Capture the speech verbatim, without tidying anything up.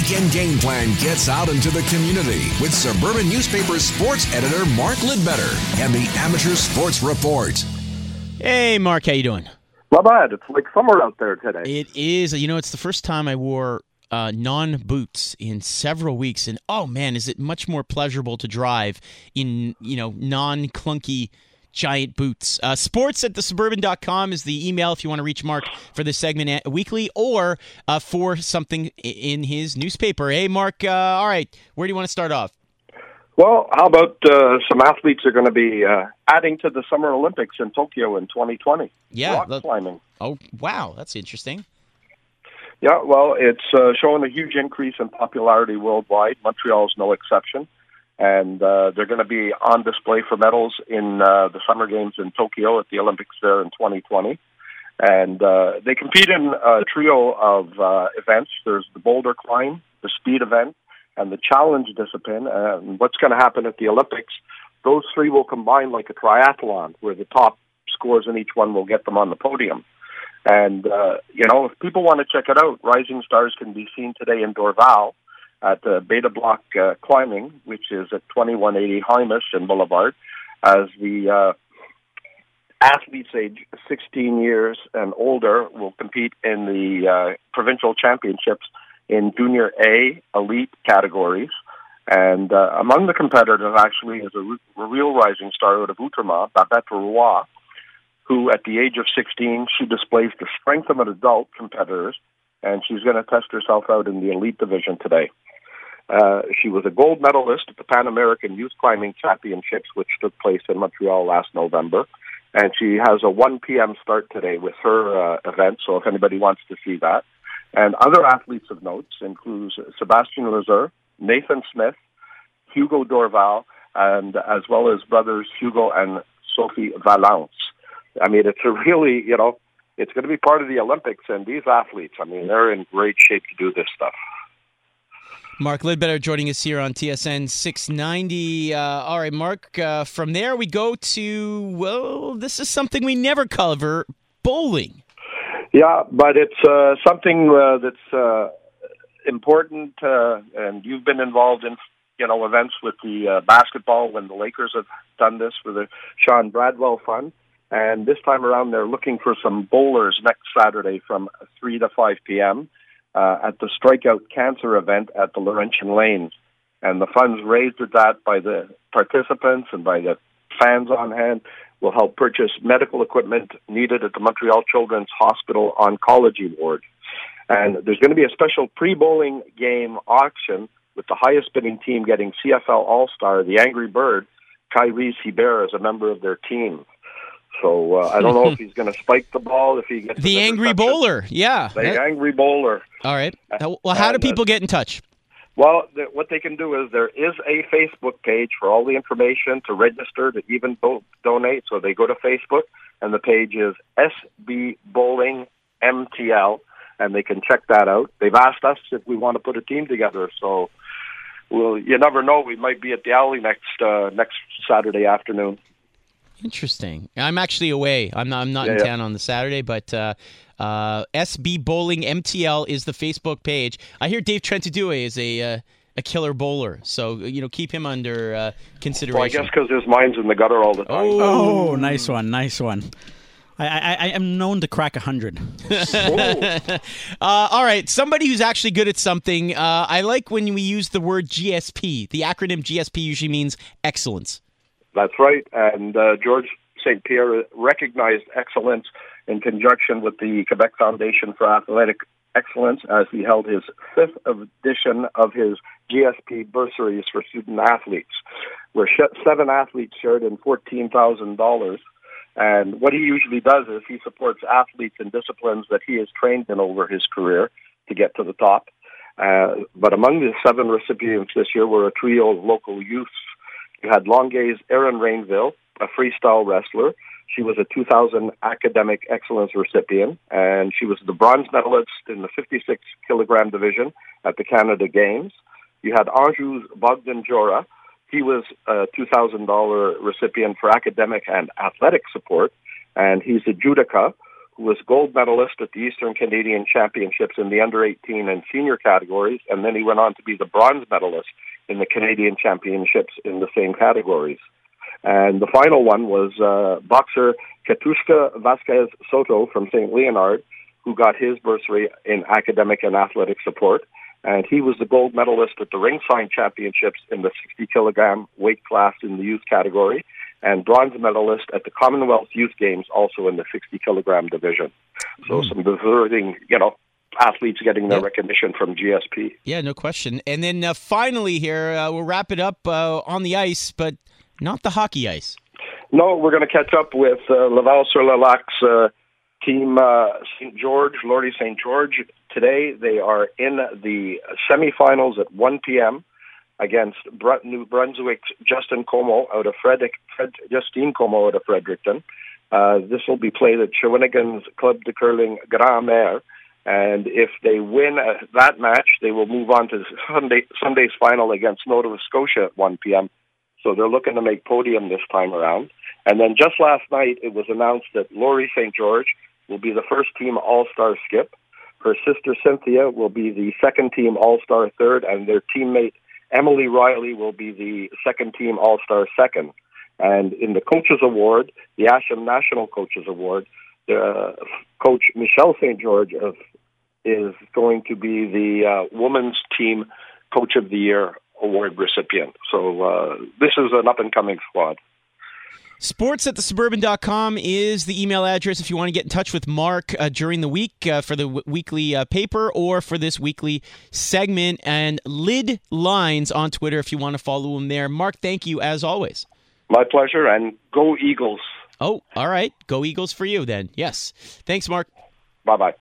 weekend game plan gets out into the community with Suburban Newspaper sports editor Mark Ledbetter and the Amateur Sports Report. Hey, Mark, how you doing? Not bad. It's like summer out there today. It is. You know, it's the first time I wore uh, non-boots in several weeks, and oh man, is it much more pleasurable to drive in, you know, non-clunky giant boots. Uh, sports at the suburban dot com is the email if you want to reach Mark for this segment weekly or uh, for something in his newspaper. Hey, Mark, uh, all right, where do you want to start off? Well, how about uh, some athletes are going to be uh, adding to the Summer Olympics in Tokyo in twenty twenty? Yeah. Rock the, climbing. Oh, wow, that's interesting. Yeah, well, it's uh, showing a huge increase in popularity worldwide. Montreal's no exception. And uh, they're going to be on display for medals in uh, the Summer Games in Tokyo at the Olympics there in twenty twenty. And uh, they compete in a trio of uh, events. There's the boulder climb, the speed event, and the challenge discipline. And what's going to happen at the Olympics, those three will combine like a triathlon, where the top scores in each one will get them on the podium. And, uh, you know, if people want to check it out, Rising Stars can be seen today in Dorval at the Beta Block uh, Climbing, which is at twenty-one eighty Hymish Boulevard, as the uh, athletes age sixteen years and older will compete in the uh, provincial championships in Junior A elite categories. And uh, among the competitors actually is a, a real rising star out of Outremont, Babette Roy, who at the age of sixteen, she displays the strength of an adult competitors, and she's going to test herself out in the elite division today. Uh, she was a gold medalist at the Pan American Youth Climbing Championships, which took place in Montreal last November. And she has a one p.m. start today with her uh, event, so if anybody wants to see that. And other athletes of note include Sebastian Lezer, Nathan Smith, Hugo Dorval, and as well as brothers Hugo and Sophie Valence. I mean, it's a really, you know, it's going to be part of the Olympics, and these athletes, I mean, they're in great shape to do this stuff. Mark Ledbetter joining us here on T S N six ninety. Uh, all right, Mark, uh, from there we go to, well, this is something we never cover, bowling. Yeah, but it's uh, something uh, that's uh, important, uh, and you've been involved in, you know, events with the uh, basketball when the Lakers have done this for the Sean Bradwell Fund. And this time around, they're looking for some bowlers next Saturday from three to five p.m. Uh, at the Strikeout Cancer event at the Laurentian Lanes. And the funds raised at that by the participants and by the fans on hand will help purchase medical equipment needed at the Montreal Children's Hospital Oncology Ward. And there's going to be a special pre-bowling game auction with the highest bidding team getting C F L All-Star, the Angry Bird, Kyrie Hebert, as a member of their team. So uh, I don't know if he's going to spike the ball, if he gets the angry reception. Bowler, yeah, the that... angry bowler. All right. Well, how do people get in touch? Well, th- what they can do is there is a Facebook page for all the information to register to even do- donate. So they go to Facebook, and the page is S B Bowling M T L, and they can check that out. They've asked us if we want to put a team together, so well, you never know. We might be at the alley next uh, next Saturday afternoon. Interesting. I'm actually away. I'm not, I'm not yeah, in yeah. town on the Saturday, but uh, uh, S B Bowling M T L is the Facebook page. I hear Dave Trentadue is a uh, a killer bowler, so you know keep him under uh, consideration. Well, I guess because his mind's in the gutter all the time. Oh, oh nice one, nice one. I, I, I am known to crack a hundred. uh, all right, somebody who's actually good at something. Uh, I like when we use the word G S P. The acronym G S P usually means excellence. That's right, and uh, George Saint Pierre recognized excellence in conjunction with the Quebec Foundation for Athletic Excellence as he held his fifth edition of his G S P bursaries for student athletes, where seven athletes shared in fourteen thousand dollars. And what he usually does is he supports athletes in disciplines that he has trained in over his career to get to the top. Uh, but among the seven recipients this year were a trio of local youths. You had Longueuil's Erin Rainville, a freestyle wrestler. She was a two thousand Academic Excellence recipient, and she was the bronze medalist in the fifty-six kilogram division at the Canada Games. You had Anjou's Bogdan Jora. He was a two thousand dollars recipient for academic and athletic support, and he's a judoka who was gold medalist at the Eastern Canadian Championships in the under eighteen and senior categories, and then he went on to be the bronze medalist in the Canadian Championships in the same categories. And the final one was uh, boxer Katushka Vasquez Soto from Saint Leonard, who got his bursary in academic and athletic support. And he was the gold medalist at the Ringside Championships in the sixty kilogram weight class in the youth category, and bronze medalist at the Commonwealth Youth Games, also in the sixty kilogram division. So mm. some deserving, you know, athletes getting their yeah. recognition from G S P. Yeah, no question. And then uh, finally here, uh, we'll wrap it up uh, on the ice, but not the hockey ice. No, we're going to catch up with uh, Laval-sur-le-Lac's uh, team, uh, Saint George, Lordy Saint George. Today they are in the semifinals at one p.m. against New Brunswick's Justin Como out of Frederick, Fred, Justine Como out of Fredericton. Uh, this will be played at Shawinigan's Club de Curling Grand Mère. And if they win uh, that match, they will move on to Sunday, Sunday's final against Nova Scotia at one p.m. So they're looking to make podium this time around. And then just last night, it was announced that Lori Saint George will be the first team All-Star skip. Her sister Cynthia will be the second team All-Star third, and their teammate Emily Riley will be the second team All-Star second. And in the Coaches Award, the Asham National Coaches Award, uh, Coach Michelle Saint George of, is going to be the uh, Women's Team Coach of the Year award recipient. So uh, this is an up-and-coming squad. Sports at the suburban dot com is the email address if you want to get in touch with Mark uh, during the week uh, for the w- weekly uh, paper or for this weekly segment. And Lid Lines on Twitter if you want to follow him there. Mark, thank you as always. My pleasure, and go Eagles. Oh, all right. Go Eagles for you then. Yes. Thanks, Mark. Bye-bye.